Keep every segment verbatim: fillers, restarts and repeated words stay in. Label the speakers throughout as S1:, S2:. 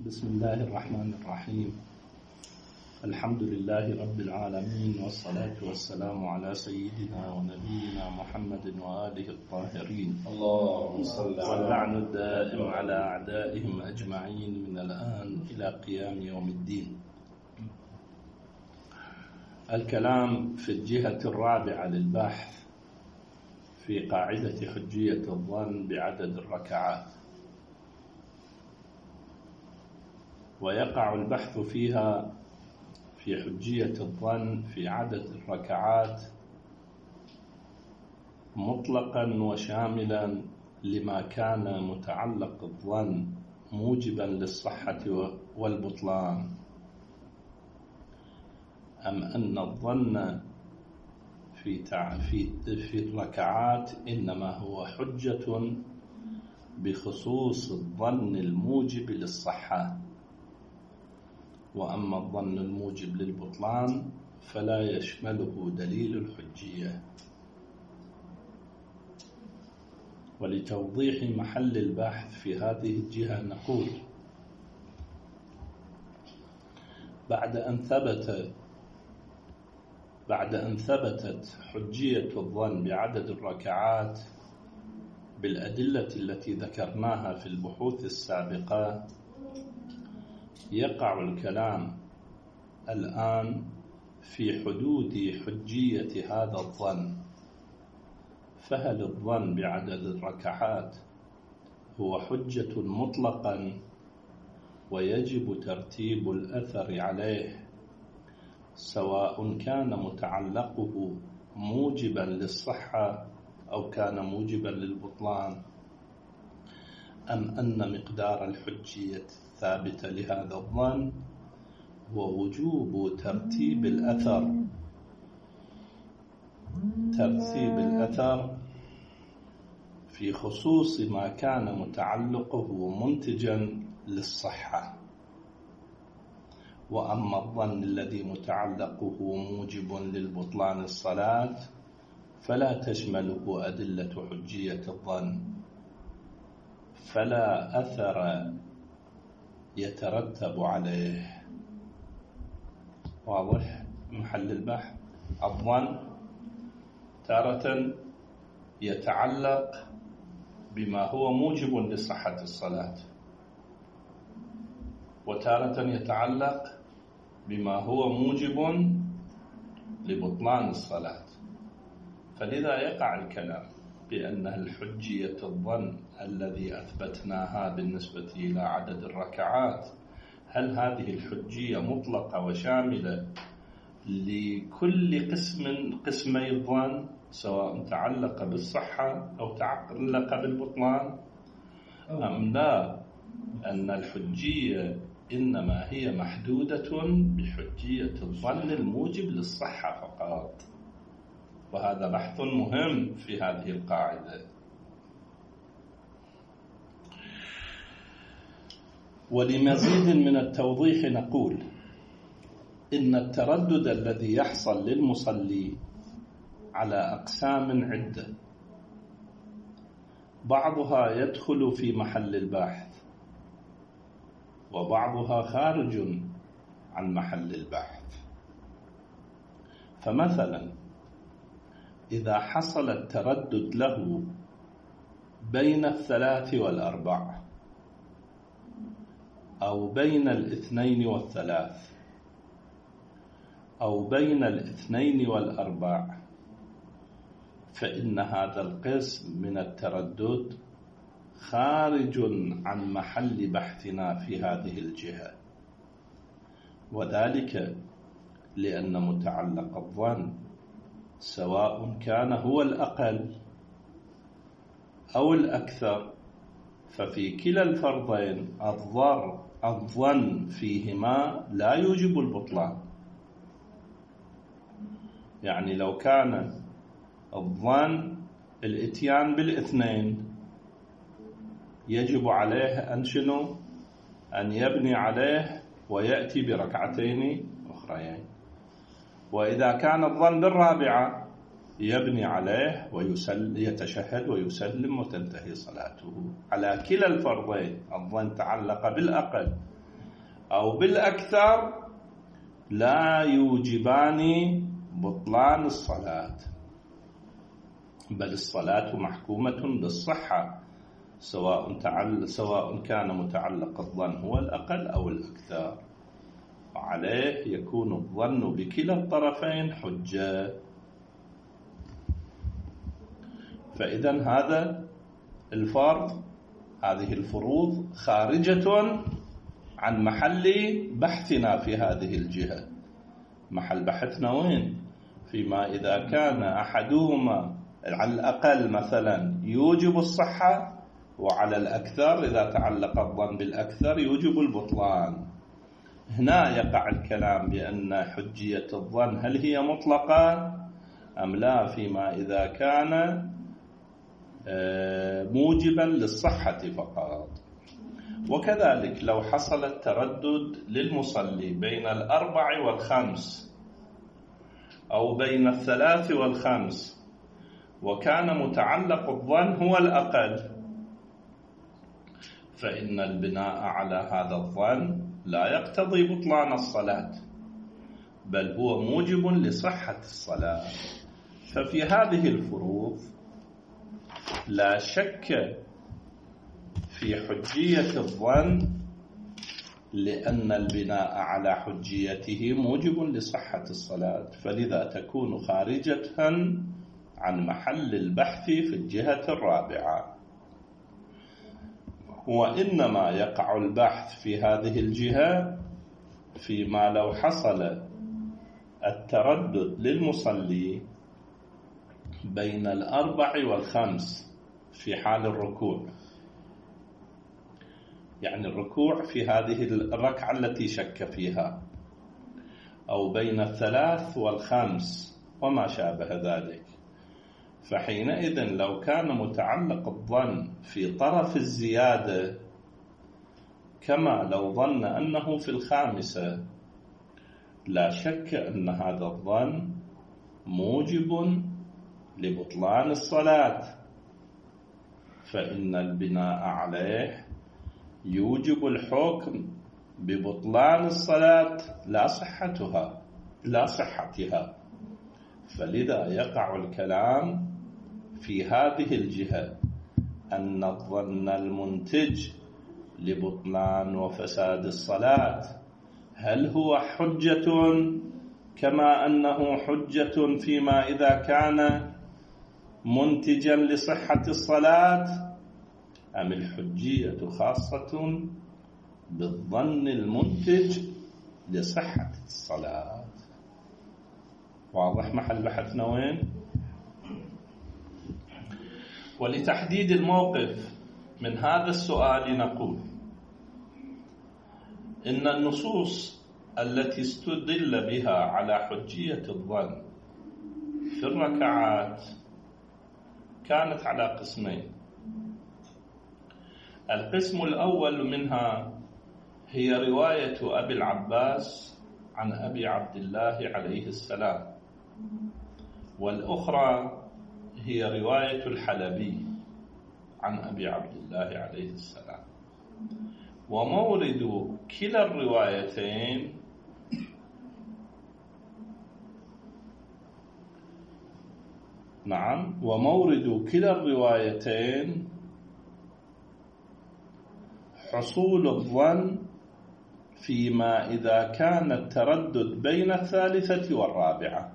S1: بسم الله الرحمن الرحيم. الحمد لله رب العالمين، والصلاة والسلام على سيدنا ونبينا محمد وآله الطاهرين،
S2: اللهم صل على
S1: واللعن الدائم على أعدائهم أجمعين من الآن إلى قيام يوم الدين. الكلام في الجهة الرابعة للبحث في قاعدة حجية الظن بعدد الركعات، ويقع البحث فيها في حجية الظن في عدد الركعات مطلقا وشاملا لما كان متعلق الظن موجبا للصحة والبطلان، أم أن الظن في في في الركعات إنما هو حجة بخصوص الظن الموجب للصحة، وأما الظن الموجب للبطلان فلا يشمله دليل الحجية. ولتوضيح محل البحث في هذه الجهة نقول: بعد أن ثبت بعد أن ثبتت حجية الظن بعدد الركعات بالأدلة التي ذكرناها في البحوث السابقة، يقع الكلام الآن في حدود حجية هذا الظن. فهل الظن بعدد الركعات هو حجة مطلقا ويجب ترتيب الأثر عليه سواء كان متعلقه موجبا للصحة أو كان موجبا للبطلان، أم أن مقدار الحجية الثابتة لهذا الظن هو وجوب ترتيب الأثر ترتيب الأثر في خصوص ما كان متعلقه منتجا للصحة، وأما الظن الذي متعلقه موجب للبطلان الصلاة فلا تشمله أدلة حجية الظن، فلا أثر يترتب عليه. واضح محل البحث؟ الظن تارة يتعلق بما هو موجب لصحة الصلاة، وتارة يتعلق بما هو موجب لبطلان الصلاة. فلذا يقع الكلام بأن الحجية الظن الذي أثبتناها بالنسبة إلى عدد الركعات، هل هذه الحجية مطلقة وشاملة لكل قسم قسمي الظن سواء تعلق بالصحة أو تعلق بالبطلان، أم لا أن الحجية إنما هي محدودة بحجية الظن الموجب للصحة فقط؟ وهذا بحث مهم في هذه القاعدة. ولمزيد من التوضيح نقول إن التردد الذي يحصل للمصلي على أقسام عدة، بعضها يدخل في محل البحث وبعضها خارج عن محل البحث. فمثلا إذا حصل التردد له بين الثلاث والأربع أو بين الاثنين والثلاث أو بين الاثنين والأربع، فإن هذا القسم من التردد خارج عن محل بحثنا في هذه الجهة، وذلك لأن متعلق الظن سواء كان هو الأقل أو الأكثر، ففي كلا الفرضين الضر الظن فيهما لا يوجب البطلان. يعني لو كان الظن الاتيان بالاثنين يجب عليه أن شنو أن يبني عليه ويأتي بركعتين أخريين، وإذا كان الظن بالرابعة يبني عليه ويسلم يتشهد ويسلم وتنتهي صلاته. على كلا الفرضين الظن تعلق بالأقل أو بالأكثر لا يوجبان بطلان الصلاة، بل الصلاة محكومة بالصحة سواء تعل... سواء كان متعلق الظن هو الأقل أو الأكثر، وعليه يكون الظن بكلا الطرفين حجة. فإذا هذا الفرض، هذه الفروض خارجة عن محل بحثنا في هذه الجهة. محل بحثنا وين؟ فيما إذا كان أحدهما على الأقل مثلا يوجب الصحة، وعلى الأكثر إذا تعلق الظن بالأكثر يوجب البطلان. هنا يقع الكلام بأن حجية الظن هل هي مطلقة أم لا، فيما إذا كان موجبا للصحة فقط. وكذلك لو حصل التردد للمصلي بين الأربع والخمس أو بين الثلاث والخمس، وكان متعلق الظن هو الأقل، فإن البناء على هذا الظن لا يقتضي بطلان الصلاة، بل هو موجب لصحة الصلاة. ففي هذه الفروض لا شك في حجية الظن، لأن البناء على حجيته موجب لصحة الصلاة، فلذا تكون خارجة عن محل البحث في الجهة الرابعة. وإنما يقع البحث في هذه الجهة فيما لو حصل التردد للمصلي بين الأربع والخمس في حال الركوع، يعني الركوع في هذه الركعة التي شك فيها، أو بين الثلاث والخمس وما شابه ذلك. فحينئذ لو كان متعلق الظن في طرف الزيادة كما لو ظن أنه في الخامسة، لا شك أن هذا الظن موجب لبطلان الصلاة، فإن البناء عليه يوجب الحكم ببطلان الصلاة لا صحتها لا صحتها. فلذا يقع الكلام في هذه الجهة أن الظن المنتج لبطلان وفساد الصلاة هل هو حجة كما أنه حجة فيما إذا كان منتجا لصحة الصلاة، أم الحجية خاصة بالظن المنتج لصحة الصلاة؟ واضح محل بحثنا وين؟ ولتحديد الموقف من هذا السؤال نقول إن النصوص التي استدل بها على حجية الظن في الركعات كانت على قسمين. القسم الأول منها هي رواية أبي العباس عن أبي عبد الله عليه السلام، والأخرى هي رواية الحلبي عن أبي عبد الله عليه السلام. ومورد كلا الروايتين نعم ومورد كلا الروايتين حصول الظن فيما إذا كان التردد بين الثالثة والرابعة.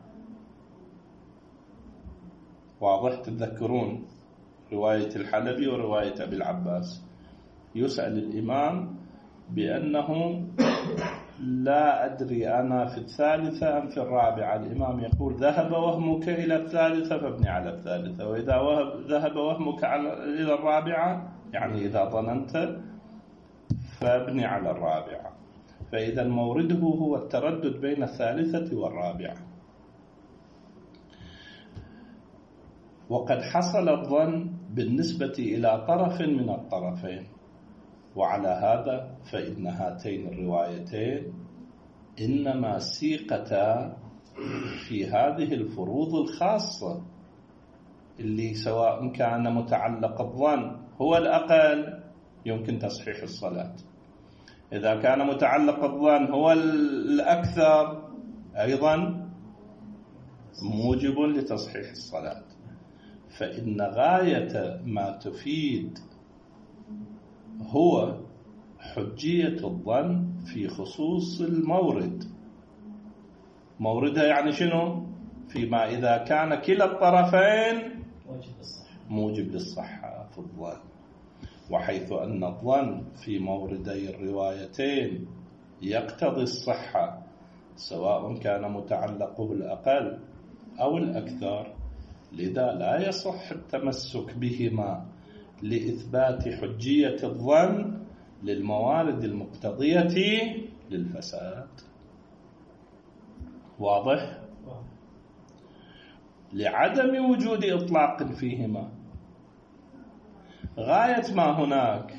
S1: واضح؟ تذكرون رواية الحلبي ورواية أبي العباس، يسأل الإمام بأنه لا أدري أنا في الثالثة أم في الرابعة، الإمام يقول ذهب وهمك إلى الثالثة فابني على الثالثة، وإذا ذهب وهمك إلى الرابعة يعني إذا ظننت فابني على الرابعة. فإذا مورده هو التردد بين الثالثة والرابعة. وقد حصل الظن بالنسبة إلى طرف من الطرفين، وعلى هذا فإن هاتين الروايتين إنما سيقتا في هذه الفروض الخاصة اللي سواء كان متعلق الظن هو الأقل يمكن تصحيح الصلاة، إذا كان متعلق الظن هو الأكثر أيضا موجب لتصحيح الصلاة. فإن غاية ما تفيد هو حجية الظن في خصوص المورد. موردها يعني شنو؟ فيما إذا كان كلا الطرفين موجب للصحة في الظن، وحيث أن الظن في موردي الروايتين يقتضي الصحة سواء كان متعلقه الأقل أو الأكثر، لذا لا يصح التمسك بهما لإثبات حجية الظن للموارد المقتضية للفساد. واضح؟ لعدم وجود إطلاق فيهما. غاية ما هناك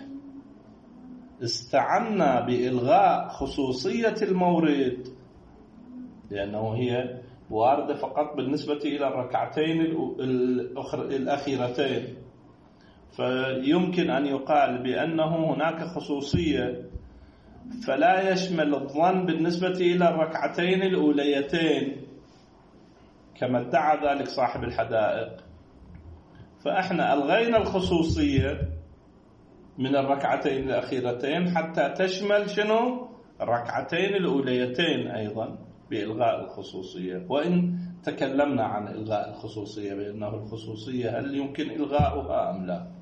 S1: استعنا بإلغاء خصوصية المورد لأنه هي واردة فقط بالنسبة إلى الركعتين الأخيرتين، فيمكن أن يقال بأنه هناك خصوصية فلا يشمل الظن بالنسبة إلى الركعتين الأوليتين كما ادعى ذلك صاحب الحدائق. فإحنا ألغينا الخصوصية من الركعتين الأخيرتين حتى تشمل شنو؟ الركعتين الأوليتين أيضا بإلغاء الخصوصية. وإن تكلمنا عن إلغاء الخصوصية بأنه الخصوصية هل يمكن إلغاؤها أم لا؟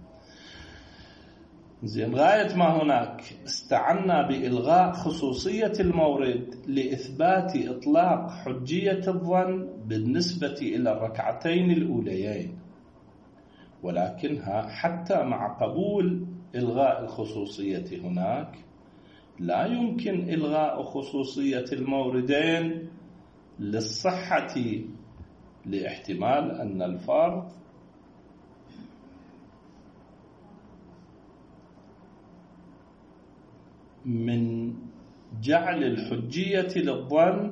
S1: زين، غاية ما هناك استعنا بإلغاء خصوصية المورد لإثبات إطلاق حجية الظن بالنسبة إلى الركعتين الأوليين، ولكنها حتى مع قبول إلغاء الخصوصية هناك لا يمكن إلغاء خصوصية الموردين للصحة لاحتمال أن الفرد من جعل الحجية للظن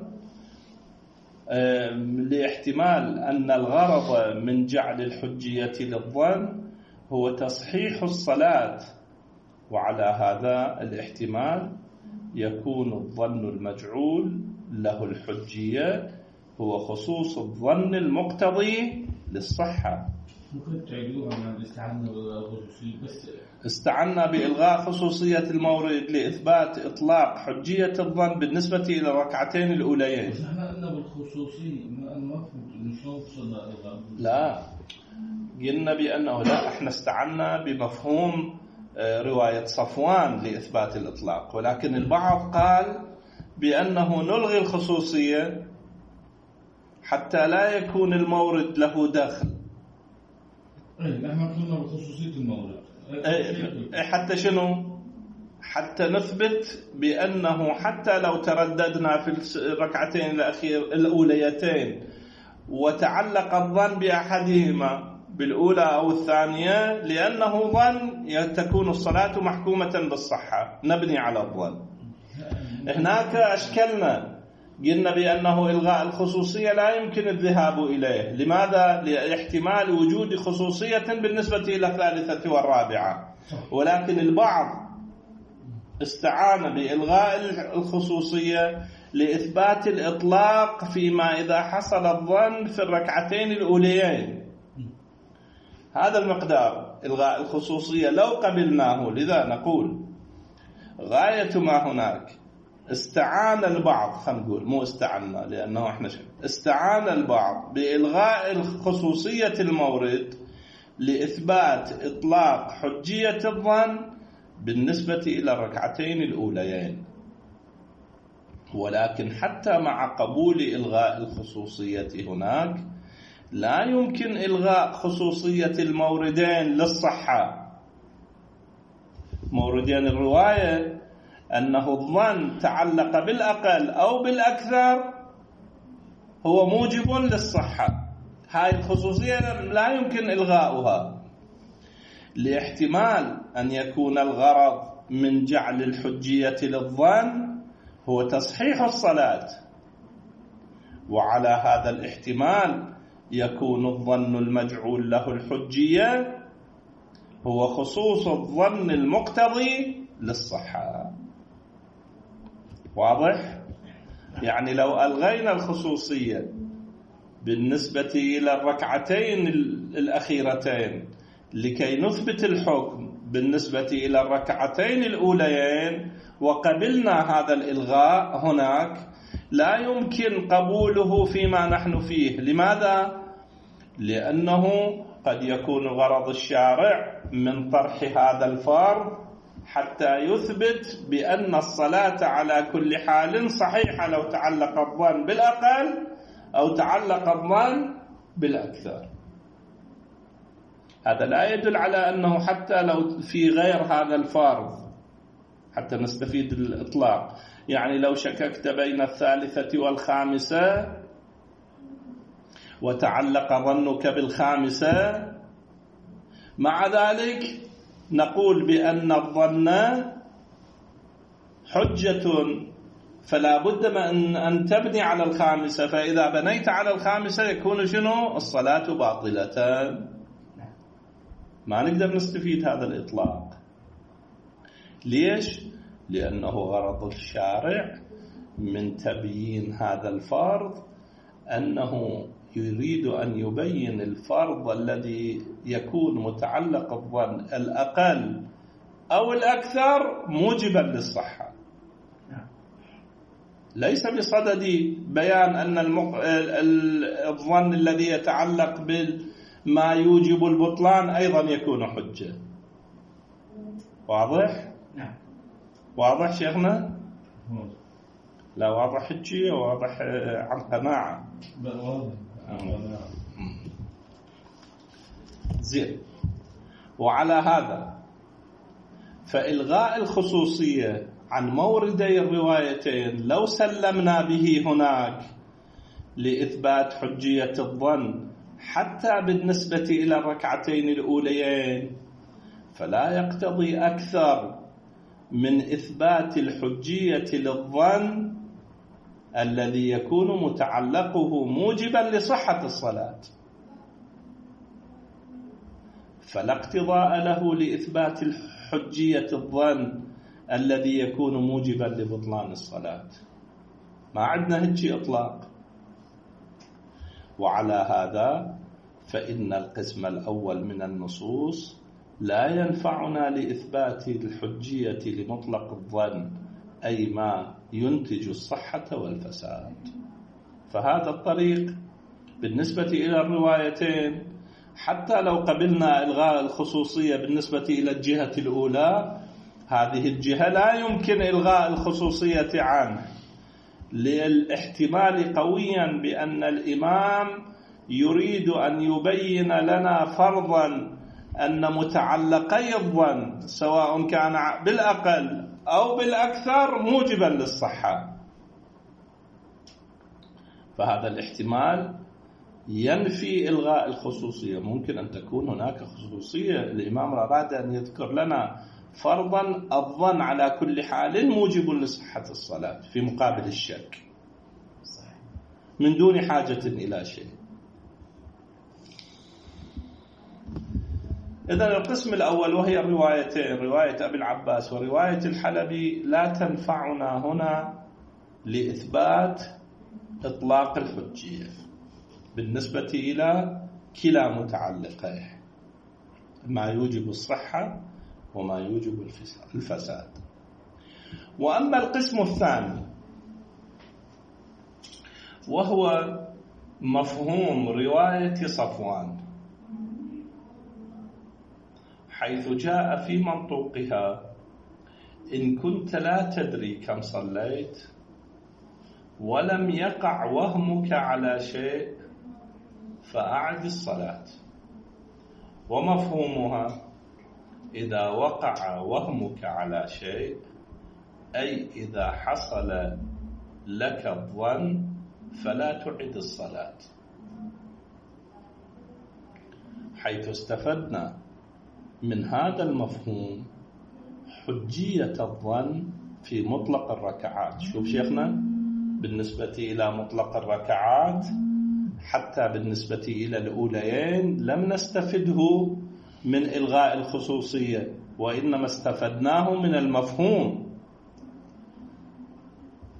S1: لاحتمال أن الغرض من جعل الحجية للظن هو تصحيح الصلاة، وعلى هذا الاحتمال يكون الظن المجعول له الحجية هو خصوص الظن المقتضي للصحة.
S2: ممكن تعيدوها عن استعنا بالخصوصية بس
S1: استعنا بإلغاء خصوصية المورد لإثبات إطلاق حجية الظن بالنسبة إلى الركعتين الأوليين.
S2: بس احنا قلنا بالخصوصية ما ما فهمت شلون وصلنا إلغاء.
S1: لا، قلنا بأنه لا، احنا استعنا بمفهوم رواية صفوان لإثبات الإطلاق، ولكن البعض قال بأنه نلغي الخصوصية حتى لا يكون المورد له دخل.
S2: ايه احنا قلنا بخصوصية المورد.
S1: حتى شنو؟ حتى نثبت بأنه حتى لو ترددنا في الركعتين الأخير الأوليتين وتعلق الظن بأحدهما بالأولى أو الثانية لأنه ظن تكون الصلاة محكومة بالصحة، نبني على الظن. هناك أشكلنا قلنا بأنه إلغاء الخصوصية لا يمكن الذهاب إليه. لماذا؟ لاحتمال وجود خصوصية بالنسبة إلى الثالثة والرابعة، ولكن البعض استعان بإلغاء الخصوصية لإثبات الإطلاق فيما إذا حصل الظن في الركعتين الأوليين. هذا المقدار إلغاء الخصوصية لو قبلناه، لذا نقول غاية ما هناك استعان البعض، خلينا نقول مو استعنا لأنه احنا شيء استعان البعض بإلغاء خصوصية المورد لإثبات إطلاق حجية الظن بالنسبة إلى الركعتين الأوليين، ولكن حتى مع قبول إلغاء الخصوصية هناك لا يمكن إلغاء خصوصية الموردين للصحة. موردين الرواية أنه الظن تعلق بالأقل أو بالأكثر هو موجب للصحة، هاي الخصوصية لا يمكن إلغاؤها لاحتمال أن يكون الغرض من جعل الحجية للظن هو تصحيح الصلاة، وعلى هذا الاحتمال يكون الظن المجعول له الحجية هو خصوص الظن المقتضي للصحة. واضح؟ يعني لو ألغينا الخصوصية بالنسبة إلى الركعتين الأخيرتين لكي نثبت الحكم بالنسبة إلى الركعتين الأوليين وقبلنا هذا الإلغاء هناك، لا يمكن قبوله فيما نحن فيه. لماذا؟ لأنه قد يكون غرض الشارع من طرح هذا الفرض حتى يثبت بأن الصلاة على كل حال صحيحة لو تعلق الظن بالأقل أو تعلق الظن بالأكثر. هذا لا يدل على أنه حتى لو في غير هذا الفرض، حتى نستفيد الإطلاق، يعني لو شككت بين الثالثة والخامسة وتعلق ظنك بالخامسة، مع ذلك نقول بأن الظن حجة، فلا بد من أن تبني على الخامسة، فإذا بنيت على الخامسة يكون شنو؟ الصلاة باطلة. ما نقدر نستفيد هذا الإطلاق. ليش؟ لأنه غرض الشارع من تبيين هذا الفرض أنه يريد أن يبين الفرض الذي يكون متعلق الظن الأقل أو الأكثر موجبا للصحة، ليس بصدد بيان أن المق... الظن الذي يتعلق بما يوجب البطلان أيضا يكون حجة. واضح؟
S2: نعم.
S1: واضح شيخنا؟ لا واضح حجي، واضح عن قناعة.
S2: واضح.
S1: زين. وعلى هذا فإلغاء الخصوصية عن موردي الروايتين لو سلمنا به هناك لإثبات حجية الظن حتى بالنسبة إلى الركعتين الأوليين، فلا يقتضي أكثر من إثبات الحجية للظن الذي يكون متعلقه موجبا لصحة الصلاة، فلا اقتضاء له لإثبات الحجية الظن الذي يكون موجبا لبطلان الصلاة. ما عندنا هيك إطلاق. وعلى هذا فإن القسم الأول من النصوص لا ينفعنا لإثبات الحجية لمطلق الظن، أي ما ينتج الصحة والفساد. فهذا الطريق بالنسبة إلى الروايتين، حتى لو قبلنا إلغاء الخصوصية بالنسبة إلى الجهة الأولى، هذه الجهة لا يمكن إلغاء الخصوصية عنه، للاحتمال قويا بأن الإمام يريد أن يبين لنا فرضا أن متعلقي الظن سواء كان بالأقل أو بالأكثر موجبا للصحة. فهذا الاحتمال ينفي إلغاء الخصوصية. ممكن أن تكون هناك خصوصية، الإمام أراد أن يذكر لنا فرضا الظن على كل حال موجب لصحة الصلاة في مقابل الشك من دون حاجة إلى شيء. إذن القسم الأول وهي الروايتين، رواية أبي العباس ورواية الحلبي، لا تنفعنا هنا لإثبات إطلاق الحجية بالنسبة إلى كلا متعلقيه، ما يوجب الصحة وما يوجب الفساد. وأما القسم الثاني وهو مفهوم رواية صفوان، حيث جاء في منطوقها: إن كنت لا تدري كم صليت ولم يقع وهمك على شيء فأعد الصلاة. ومفهومها: إذا وقع وهمك على شيء، أي إذا حصل لك الظن فلا تعد الصلاة، حيث استفدنا من هذا المفهوم حجية الظن في مطلق الركعات. شوف شيخنا، بالنسبة إلى مطلق الركعات حتى بالنسبة إلى الأوليين لم نستفده من إلغاء الخصوصية، وإنما استفدناه من المفهوم.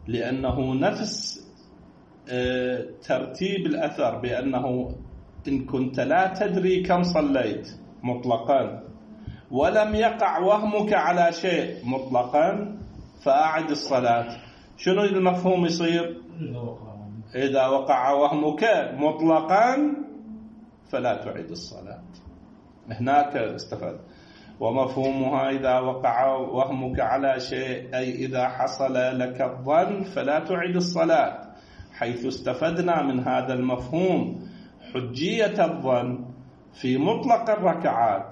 S1: لأنه نفس ترتيب الأثر، بأنه إن كنت لا تدري كم صليت مطلقا ولم يقع وهمك على شيء مطلقا فأعد الصلاة. شنو المفهوم يصير؟ إذا وقع وهمك مطلقا فلا تعيد الصلاة. هناك استفاد. ومفهومها إذا وقع وهمك على شيء أي إذا حصل لك الظن فلا تعيد الصلاة، حيث استفدنا من هذا المفهوم حجية الظن في مطلق الركعات.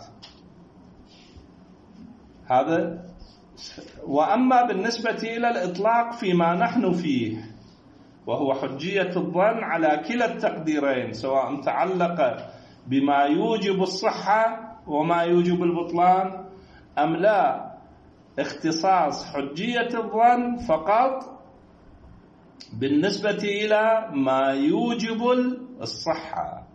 S1: هذا. وأما بالنسبة إلى الإطلاق فيما نحن فيه، وهو حجية الظن على كلا التقديرين، سواء تعلق بما يوجب الصحة وما يوجب البطلان أم لا، اختصاص حجية الظن فقط بالنسبة إلى ما يوجب الصحة.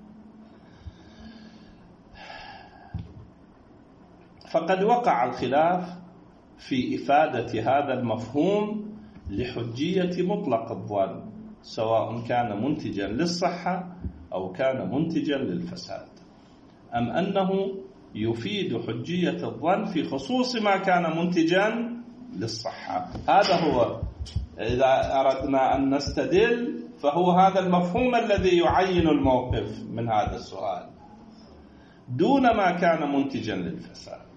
S1: فقد وقع الخلاف في إفادة هذا المفهوم لحجية مطلق الظن، سواء كان منتجا للصحة أو كان منتجا للفساد، أم أنه يفيد حجية الظن في خصوص ما كان منتجا للصحة. هذا هو، إذا أردنا أن نستدل فهو هذا المفهوم الذي يعين الموقف من هذا السؤال دون ما كان منتجا للفساد.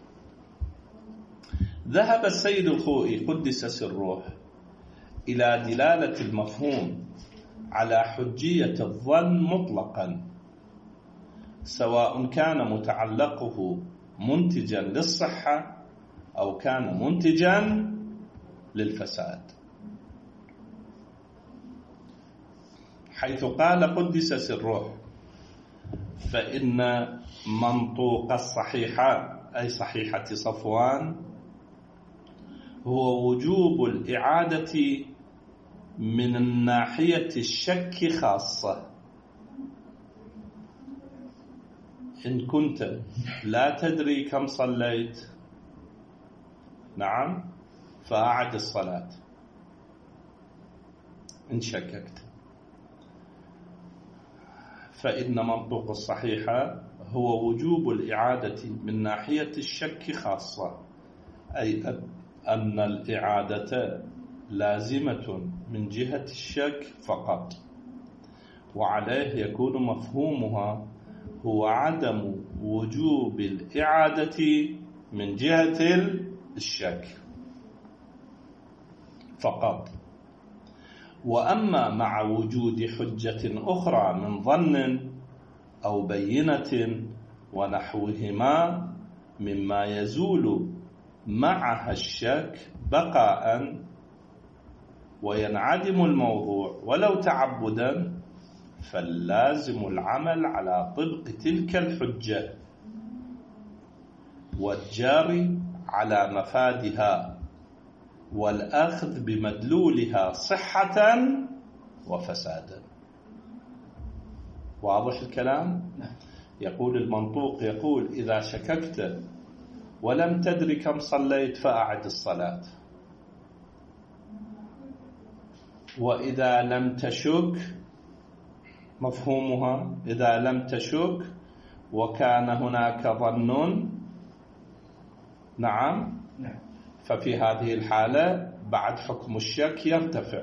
S1: ذهب السيد الخوئي قدس سره إلى دلالة المفهوم على حجية الظن مطلقا، سواء كان متعلقه منتجا للصحة أو كان منتجا للفساد، حيث قال قدس سره: فإن منطوق الصحيحة أي صحيحة صفوان هو وجوب الإعادة من الناحية الشك خاصة. إن كنت لا تدري كم صليت، نعم، فأعد الصلاة إن شككت. فإن منطوق الصحيحة هو وجوب الإعادة من ناحية الشك خاصة، أي أن الإعادة لازمة من جهة الشك فقط، وعليه يكون مفهومها هو عدم وجوب الإعادة من جهة الشك فقط. وأما مع وجود حجة أخرى من ظن أو بينة ونحوهما مما يزول معها الشك بقاء وينعدم الموضوع ولو تعبدا، فاللازم العمل على طبق تلك الحجة والجاري على مفادها والأخذ بمدلولها صحة وفسادا. واضح الكلام؟ يقول المنطوق، يقول إذا شككت ولم تدري كم صليت فأعد الصلاة، وإذا لم تشك، مفهومها إذا لم تشك وكان هناك ظن، نعم، ففي هذه الحالة بعد حكم الشك يرتفع،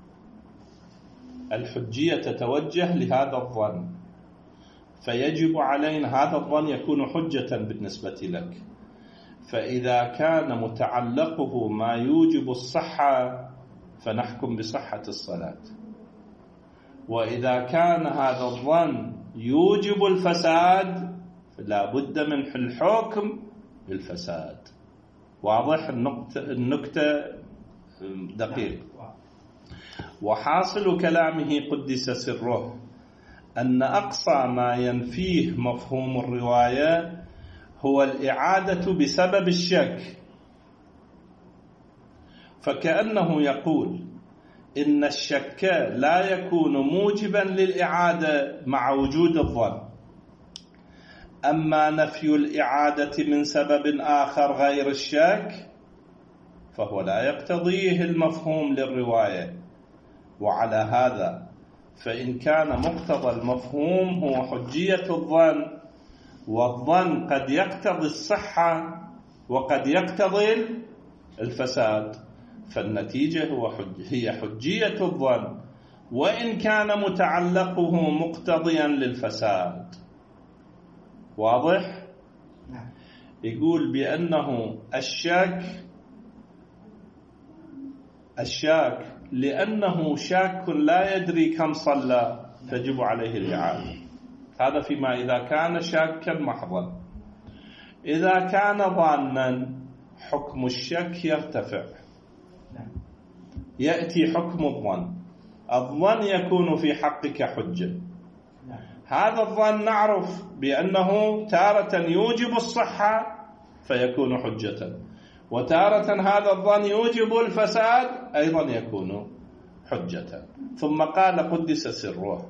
S1: الحجية تتوجه لهذا الظن، فيجب علينا هذا الظن يكون حجة بالنسبة لك. فإذا كان متعلقه ما يوجب الصحة فنحكم بصحة الصلاة، وإذا كان هذا الظن يوجب الفساد فلا بد من الحكم بالفساد. واضح النقطة؟ النكتة دقيق. وحاصل كلامه قدس سره أن أقصى ما ينفيه مفهوم الرواية هو الإعادة بسبب الشك، فكأنه يقول إن الشك لا يكون موجبا للإعادة مع وجود الظن، أما نفي الإعادة من سبب آخر غير الشك فهو لا يقتضيه المفهوم للرواية. وعلى هذا فإن كان مقتضى المفهوم هو حجية الظن، والظن قد يقتضي الصحة وقد يقتضي الفساد، فالنتيجة هو حج هي حجية الظن وإن كان متعلقه مقتضيا للفساد. واضح؟ يقول بأنه الشاك الشاك لأنه شاك لا يدري كم صلى تجب عليه الإعادة. هذا فيما إذا كان شاكا محضا. إذا كان ظانا حكم الشك يرتفع، يأتي حكم الظن. الظن يكون في حقك حجة. هذا الظن نعرف بأنه تارة يوجب الصحة فيكون حجة، وتارة هذا الظن يوجب الفساد أيضا يكون حجة. ثم قال قدس سره،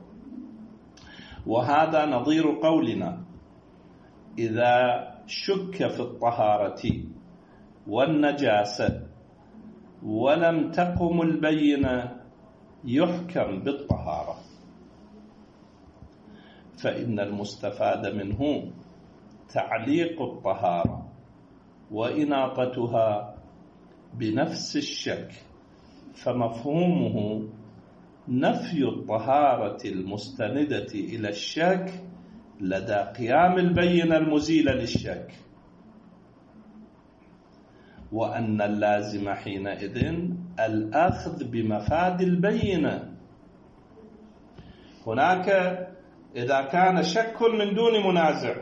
S1: وهذا نظير قولنا إذا شك في الطهارة والنجاسة ولم تقم البينة يحكم بالطهارة، فإن المستفاد منه تعليق الطهارة وإناقتها بنفس الشك، فمفهومه نفي الطهارة المستندة إلى الشك لدى قيام البينة المزيلة للشك، وأن اللازم حينئذ الأخذ بمفاد البينة. هناك إذا كان شك من دون منازع،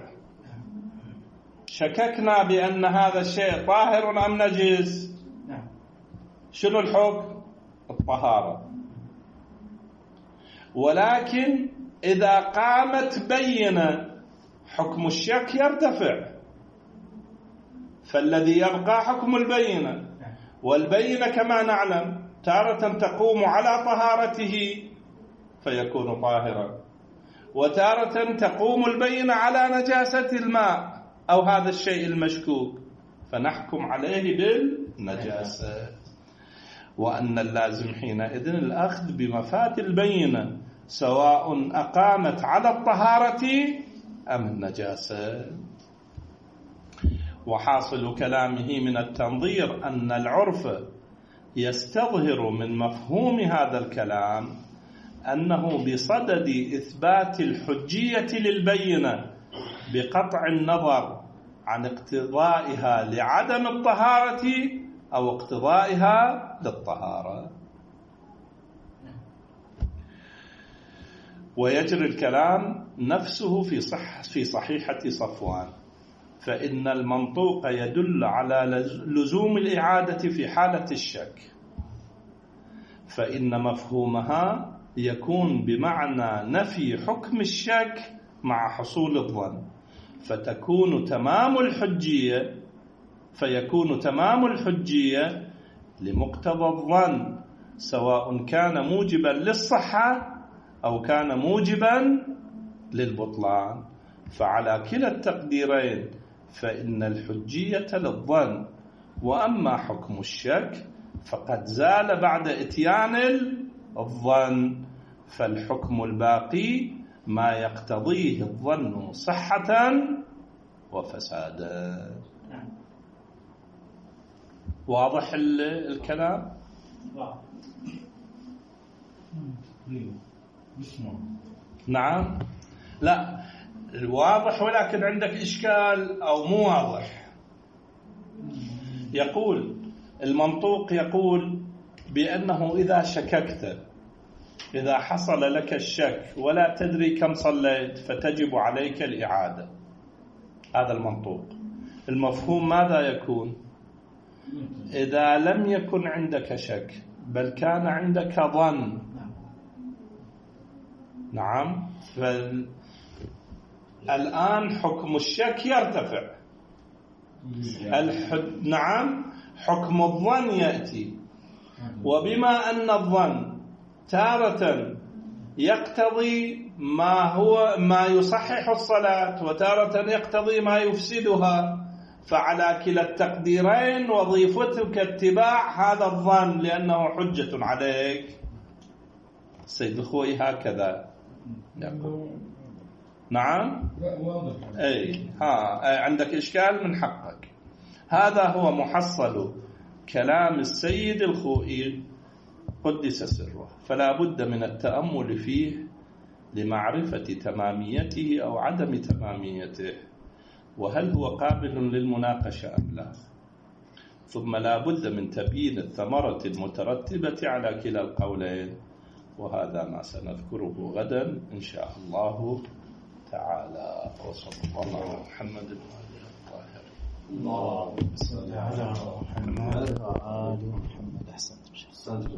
S1: شككنا بأن هذا الشيء طاهر أم نجس، شنو الحكم؟ الطهارة. ولكن إذا قامت بينة حكم الشك يرتفع، فالذي يبقى حكم البينة، والبينة كما نعلم تارة تقوم على طهارته فيكون طاهرا، وتارة تقوم البينة على نجاسة الماء أو هذا الشيء المشكوك فنحكم عليه بالنجاسة. وأن اللازم حينئذ الأخذ بمفاد البينة سواء أقامت على الطهارة أم النجاسة. وحاصل كلامه من التنظير أن العرف يستظهر من مفهوم هذا الكلام أنه بصدد إثبات الحجية للبينة بقطع النظر عن اقتضائها لعدم الطهارة أو اقتضائها للطهارة. ويجري الكلام نفسه في صح في صحيحة صفوان، فإن المنطوق يدل على لزوم الإعادة في حالة الشك، فإن مفهومها يكون بمعنى نفي حكم الشك مع حصول الظن، فتكون تمام الحجية فيكون تمام الحجية لمقتضى الظن سواء كان موجبا للصحة أو كان موجبا للبطلان. فعلى كلا التقديرين فإن الحجية للظن، وأما حكم الشك فقد زال بعد إتيان الظن، فالحكم الباقي ما يقتضيه الظن صحة وفسادا. واضح الكلام؟ نعم. لا واضح، ولكن عندك إشكال أو مو واضح. يقول المنطوق يقول بأنه إذا شككت، إذا حصل لك الشك ولا تدري كم صليت فتجب عليك الإعادة. هذا المنطوق. المفهوم ماذا يكون؟ إذا لم يكن عندك شك بل كان عندك ظن، نعم، فالآن حكم الشك يرتفع. الحد... نعم، حكم الظن يأتي، وبما أن الظن تارة يقتضي ما هو ما يصحح الصلاة وتارة يقتضي ما يفسدها، فعلى كلا التقديرين وظيفتك اتباع هذا الظن لأنه حجة عليك. السيد الخوئي هكذا يقول. نعم.
S2: لا واضح.
S1: أي ها أي عندك إشكال من حقك. هذا هو محصل كلام السيد الخوئي قدس سره، فلا بد من التأمل فيه لمعرفة تماميته أو عدم تماميته، وهل هو قابل للمناقشة أم لا. ثم لا بد من تبيين الثمرة المترتبة على كلا القولين، وهذا ما سنذكره غدا إن شاء الله تعالى. وصلى الله على محمد وآله الطاهرين.
S3: اللهم صل على محمد وآل محمد. أحسنت.